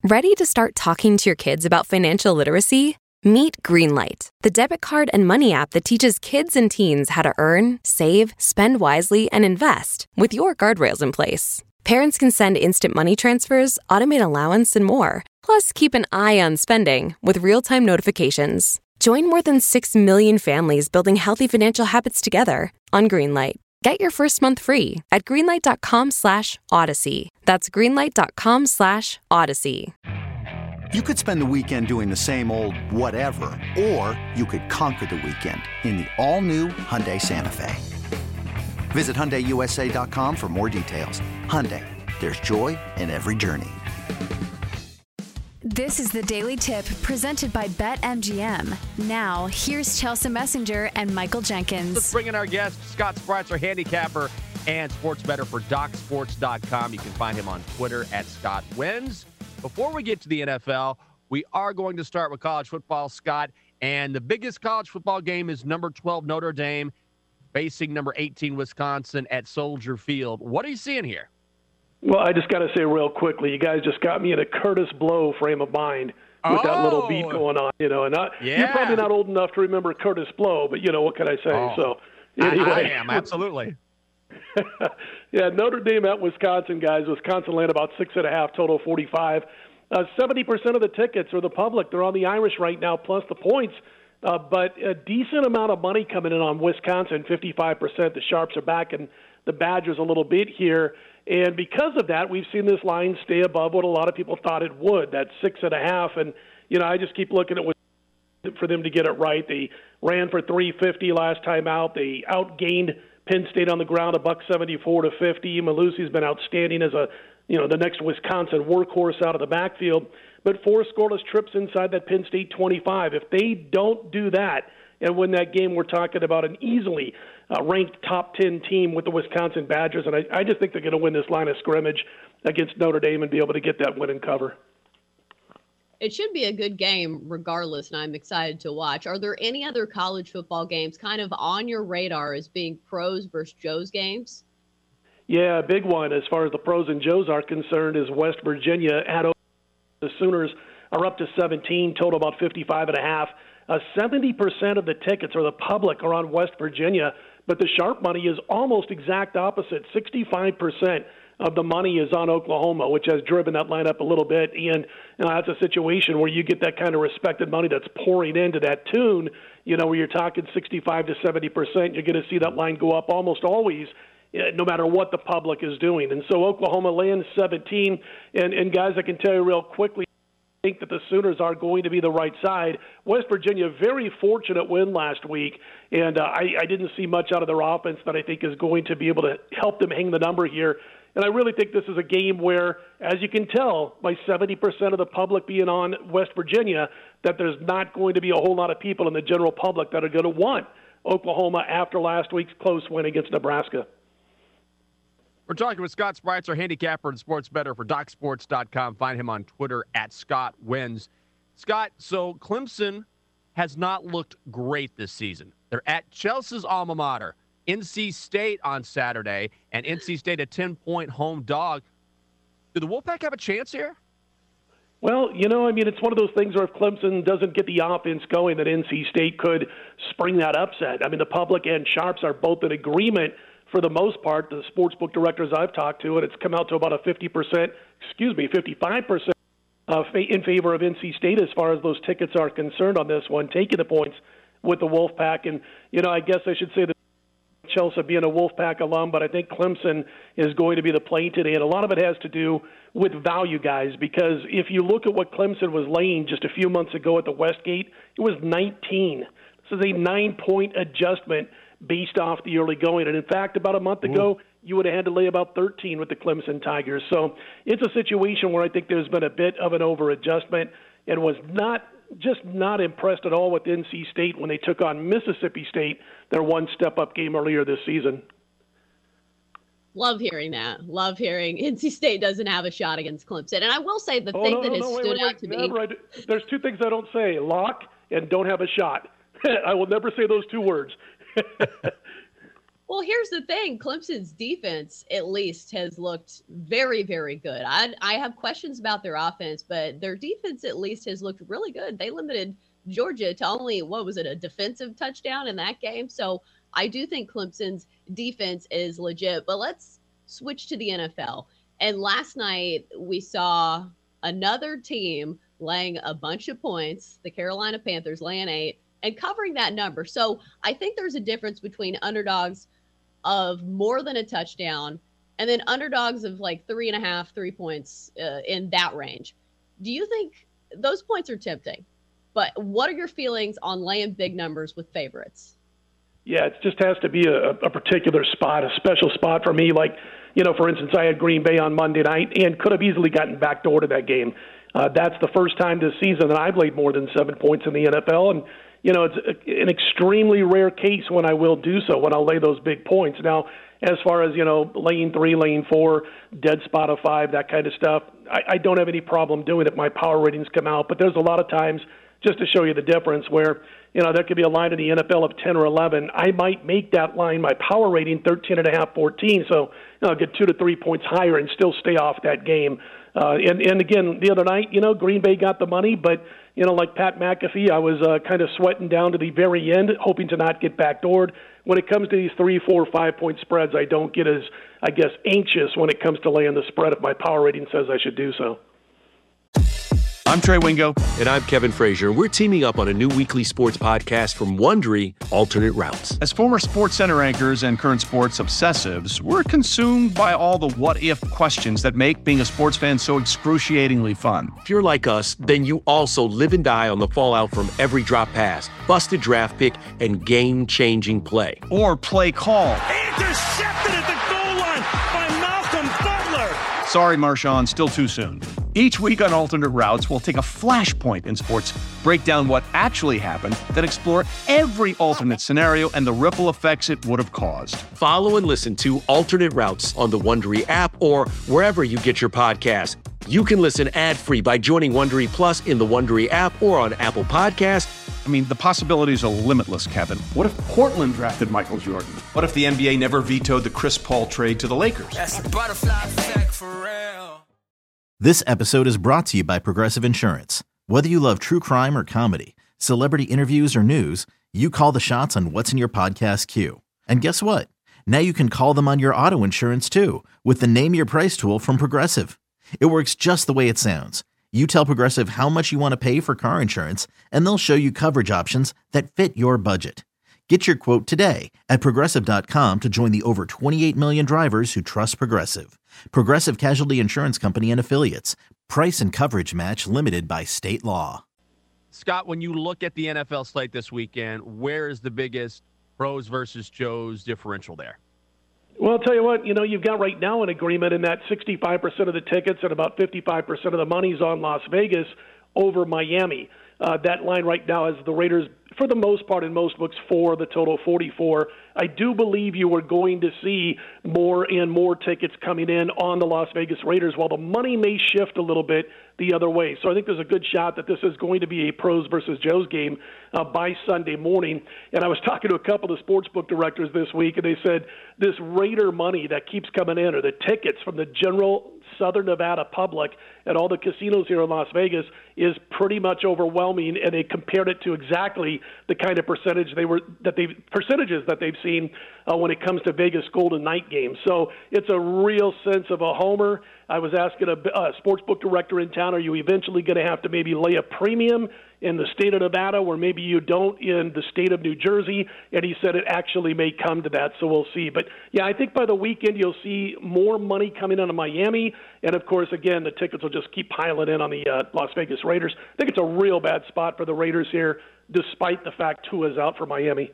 Ready to start talking to your kids about financial literacy? Meet Greenlight, the debit card and money app that teaches kids and teens how to earn, save, spend wisely, and invest with your guardrails in place. Parents can send instant money transfers, automate allowance, and more. Plus, keep an eye on spending with real-time notifications. Join more than 6 million families building healthy financial habits together on Greenlight. Get your first month free at greenlight.com/Odyssey. That's greenlight.com/Odyssey. You could spend the weekend doing the same old whatever, or you could conquer the weekend in the all-new Hyundai Santa Fe. Visit HyundaiUSA.com for more details. Hyundai, there's joy in every journey. This is the Daily Tip presented by BetMGM. Now, here's Chelsea Messenger and Michael Jenkins. Let's bring in our guest, Scott Spreitzer, handicapper and sports bettor for DocSports.com. You can find him on Twitter at ScottWins. Before we get to the NFL, we are going to start with college football, Scott. And the biggest college football game is number 12 Notre Dame facing number 18 Wisconsin at Soldier Field. What are you seeing here? Well, I just got to say real quickly, you guys just got me in a Curtis Blow frame of mind with that little beat going on, and you're probably not old enough to remember Curtis Blow, but what can I say? So anyway. I am, absolutely. Yeah, Notre Dame at Wisconsin, guys. Wisconsin land about 6.5, total 45. 70% of the tickets are the public. They're on the Irish right now, plus the points. But a decent amount of money coming in on Wisconsin, 55%. The Sharps are back, and the Badgers a little bit here. And because of that, we've seen this line stay above what a lot of people thought it would, that 6.5. And, I just keep looking at for them to get it right. They ran for 350 last time out. They outgained Penn State on the ground, $174-50. Malusi's been outstanding as the next Wisconsin workhorse out of the backfield. But 4 scoreless trips inside that Penn State 25. If they don't do that and win that game, we're talking about an easily ranked top 10 team with the Wisconsin Badgers. And I just think they're going to win this line of scrimmage against Notre Dame and be able to get that win and cover. It should be a good game regardless, and I'm excited to watch. Are there any other college football games kind of on your radar as being pros versus Joes games? Yeah, a big one as far as the pros and Joes are concerned is West Virginia at the Sooners are up to 17, total about 55.5. 70% of the tickets or the public are on West Virginia, but the sharp money is almost exact opposite. 65% of the money is on Oklahoma, which has driven that line up a little bit. And that's a situation where you get that kind of respected money that's pouring into that tune, where you're talking 65 to 70%. You're going to see that line go up almost always, no matter what the public is doing. And so Oklahoma lands 17. And guys, I can tell you real quickly, I think that the Sooners are going to be the right side. West Virginia, very fortunate win last week, and I didn't see much out of their offense that I think is going to be able to help them hang the number here. And I really think this is a game where, as you can tell, by 70% of the public being on West Virginia, that there's not going to be a whole lot of people in the general public that are going to want Oklahoma after last week's close win against Nebraska. We're talking with Scott Spreitzer, handicapper and sports bettor for DocSports.com. Find him on Twitter at ScottWins. Scott, so Clemson has not looked great this season. They're at Chelsea's alma mater, NC State, on Saturday, and NC State a 10-point home dog. Do the Wolfpack have a chance here? Well, it's one of those things where if Clemson doesn't get the offense going, that NC State could spring that upset. The public and Sharps are both in agreement for the most part. The sportsbook directors I've talked to, and it's come out to about a 55% in favor of NC State as far as those tickets are concerned on this one, taking the points with the Wolfpack. And, I guess I should say that Chelsea being a Wolfpack alum, but I think Clemson is going to be the play today. And a lot of it has to do with value, guys, because if you look at what Clemson was laying just a few months ago at the Westgate, it was 19. This is a 9-point adjustment based off the early going. And in fact, about a month ago, you would have had to lay about 13 with the Clemson Tigers. So it's a situation where I think there's been a bit of an over-adjustment and was not impressed at all with NC State when they took on Mississippi State, their one step-up game earlier this season. Love hearing that. Love hearing NC State doesn't have a shot against Clemson. And I will say the thing that has stood out to me. Right. There's two things I don't say, lock and don't have a shot. I will never say those two words. Well, here's the thing. Clemson's defense, at least, has looked very, very good. I have questions about their offense, but their defense, at least, has looked really good. They limited Georgia to only, what was it, a defensive touchdown in that game? So I do think Clemson's defense is legit. But let's switch to the NFL. And last night, we saw another team laying a bunch of points, the Carolina Panthers laying 8, and covering that number. So I think there's a difference between underdogs of more than a touchdown and then underdogs of like 3.5, 3 points in that range. Do you think those points are tempting? But what are your feelings on laying big numbers with favorites? Yeah, it just has to be a particular spot, a special spot for me. Like, for instance, I had Green Bay on Monday night and could have easily gotten backdoor to that game. That's the first time this season that I've laid more than 7 points in the NFL. And, it's an extremely rare case when I will do so, when I'll lay those big points. Now, as far as, lane 3, lane 4, dead spot of 5, that kind of stuff, I don't have any problem doing it. My power ratings come out. But there's a lot of times, just to show you the difference, where, there could be a line in the NFL of 10 or 11. I might make that line, my power rating, 13.5, 14. So, I'll get 2 to 3 points higher and still stay off that game. And again, the other night, Green Bay got the money, but, like Pat McAfee, I was kind of sweating down to the very end, hoping to not get backdoored. When it comes to these 3, 4, 5 point spreads, I don't get as, anxious when it comes to laying the spread if my power rating says I should do so. I'm Trey Wingo. And I'm Kevin Frazier. We're teaming up on a new weekly sports podcast from Wondery, Alternate Routes. As former Sports Center anchors and current sports obsessives, we're consumed by all the what-if questions that make being a sports fan so excruciatingly fun. If you're like us, then you also live and die on the fallout from every drop pass, busted draft pick, and game-changing play. Or play call. Intercepted at the goal line by Malcolm Butler. Sorry, Marshawn, still too soon. Each week on Alternate Routes, we'll take a flashpoint in sports, break down what actually happened, then explore every alternate scenario and the ripple effects it would have caused. Follow and listen to Alternate Routes on the Wondery app or wherever you get your podcasts. You can listen ad-free by joining Wondery Plus in the Wondery app or on Apple Podcasts. I mean, the possibilities are limitless, Kevin. What if Portland drafted Michael Jordan? What if the NBA never vetoed the Chris Paul trade to the Lakers? That's a butterfly effect for real. This episode is brought to you by Progressive Insurance. Whether you love true crime or comedy, celebrity interviews or news, you call the shots on what's in your podcast queue. And guess what? Now you can call them on your auto insurance too with the Name Your Price tool from Progressive. It works just the way it sounds. You tell Progressive how much you want to pay for car insurance, and they'll show you coverage options that fit your budget. Get your quote today at Progressive.com to join the over 28 million drivers who trust Progressive. Progressive Casualty Insurance Company and Affiliates. Price and coverage match limited by state law. Scott, when you look at the NFL slate this weekend, where is the biggest pros versus Joes differential there? Well, I'll tell you what, you've got right now an agreement in that 65% of the tickets and about 55% of the money's on Las Vegas over Miami. That line right now is the Raiders, for the most part, in most books, for the total 44. I do believe you are going to see more and more tickets coming in on the Las Vegas Raiders, while the money may shift a little bit the other way. So I think there's a good shot that this is going to be a pros versus Joes game by Sunday morning. And I was talking to a couple of sportsbook directors this week, and they said this Raider money that keeps coming in, or the tickets from the general Southern Nevada public at all the casinos here in Las Vegas, is pretty much overwhelming, and they compared it to exactly the kind of percentages that they've seen when it comes to Vegas Golden Knight games. So it's a real sense of a homer. I was asking a sportsbook director in town, are you eventually going to have to maybe lay a premium in the state of Nevada where maybe you don't in the state of New Jersey? And he said it actually may come to that, so we'll see. But, yeah, I think by the weekend you'll see more money coming out of Miami. And, of course, again, the tickets will just keep piling in on the Las Vegas Raiders. I think it's a real bad spot for the Raiders here, despite the fact Tua is out for Miami.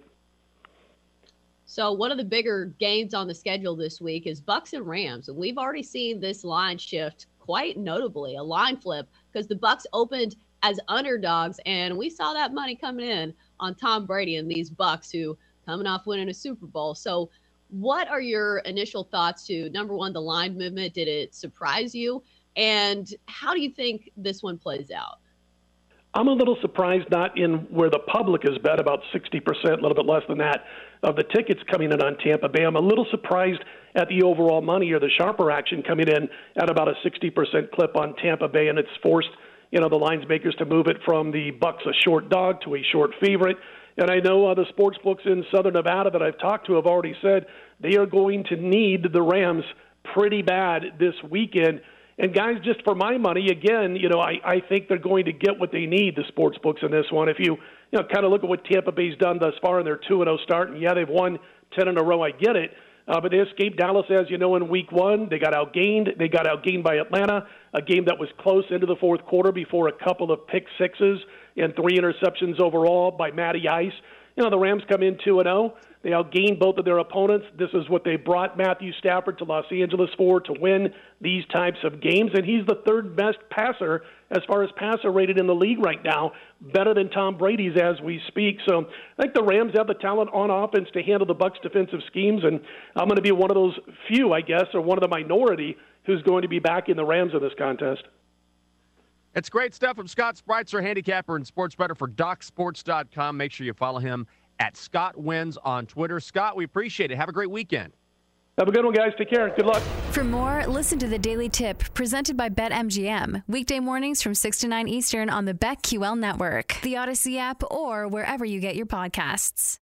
So one of the bigger games on the schedule this week is Bucs and Rams. And we've already seen this line shift quite notably, a line flip, because the Bucs opened as underdogs, and we saw that money coming in on Tom Brady and these Bucs who coming off winning a Super Bowl. So what are your initial thoughts to, number one, the line movement? Did it surprise you? And how do you think this one plays out? I'm a little surprised not in where the public is bet, about 60%, a little bit less than that, of the tickets coming in on Tampa Bay. I'm a little surprised at the overall money or the sharper action coming in at about a 60% clip on Tampa Bay, and it's forced the lines makers to move it from the Bucks a short dog to a short favorite. And I know the sports books in Southern Nevada that I've talked to have already said they are going to need the Rams pretty bad this weekend. And guys, just for my money, again, I think they're going to get what they need, the sports books in this one. If you kind of look at what Tampa Bay's done thus far in their 2-0 start, and yeah, they've won 10 in a row, I get it. But they escaped Dallas, as you know, in week one. They got outgained. They got outgained by Atlanta, a game that was close into the fourth quarter before a couple of pick sixes and 3 interceptions overall by Matty Ice. The Rams come in 2-0. They outgained both of their opponents. This is what they brought Matthew Stafford to Los Angeles for, to win these types of games. And he's the third best passer as far as passer rated in the league right now, better than Tom Brady's as we speak. So I think the Rams have the talent on offense to handle the Bucs' defensive schemes. And I'm going to be one of those few, I guess, or one of the minority who's going to be backing the Rams in this contest. It's great stuff from Scott Spreitzer, handicapper and sports bettor for DocSports.com. Make sure you follow him at Scott Wins on Twitter. Scott, we appreciate it. Have a great weekend. Have a good one, guys. Take care. Good luck. For more, listen to the Daily Tip presented by BetMGM. Weekday mornings from 6 to 9 Eastern on the BetQL network, the Odyssey app, or wherever you get your podcasts.